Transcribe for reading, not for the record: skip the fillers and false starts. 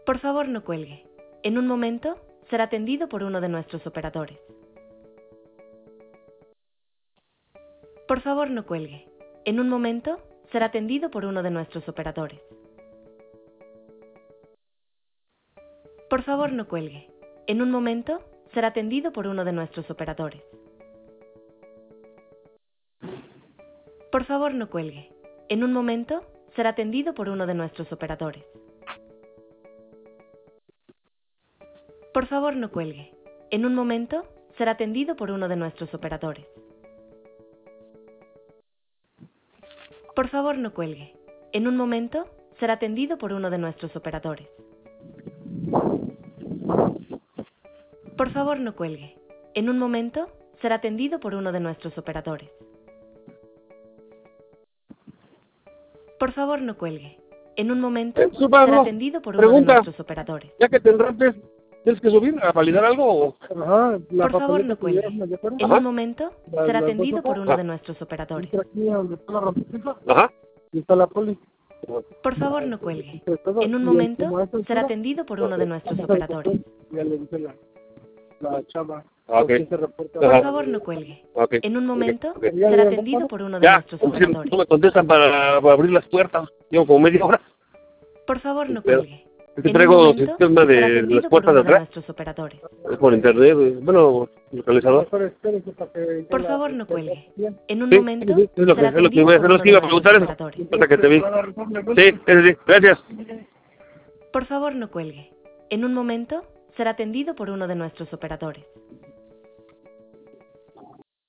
Por favor, no cuelgue. En un momento, será atendido por uno de nuestros operadores. Por favor, no cuelgue. En un momento, será atendido por uno de nuestros operadores. Por favor, no cuelgue. En un momento, será atendido por uno de nuestros operadores. Por favor, no cuelgue. En un momento, será atendido por uno de nuestros operadores. Por favor, no cuelgue. En un momento, será atendido por uno de nuestros operadores. Por favor, no cuelgue. En un momento, será atendido por uno de nuestros operadores. Por favor, no cuelgue. En un momento, será atendido por uno de nuestros operadores. Por favor, no cuelgue. En un momento, Su será Pablo, atendido por uno de pregunta, nuestros operadores. ya que te enrates, ¿tienes que subir a validar algo o...? Ajá, la Por favor, papeleta no que cuelgue. llevas, ¿de acuerdo? En Ajá. un momento, será atendido por uno de nuestros operadores. Entra aquí donde está la rompecita, Ajá. y está la poli. Por favor, no cuelgue. Entre todo, En un y momento, como a esta será altura, atendido por uno de nuestros pasa el operadores. botón, y ya le dice la chava. Ok. ¿Por qué se reporta? Por Ajá. favor, no cuelgue. Ok. En un momento, Ok. será atendido por uno de Ya, nuestros como si no operadores. me contestan para abrir las puertas. Llevo como media hora. Por favor, no Pero, cuelgue. es que En un traigo momento, sistema será de atendido las por puertas uno de de atrás. nuestros operadores. Es por internet, bueno, localizador. Mejor espérese para que Por la- favor, no cuelgue. En un Sí, momento, sí, es lo que, será es lo que atendido iba a por hacer, uno los que de iba a nuestros preguntar eso. operadores. Hasta que te vi. Sí, sí, gracias. Por favor, no cuelgue. En un momento, será atendido por uno de nuestros operadores.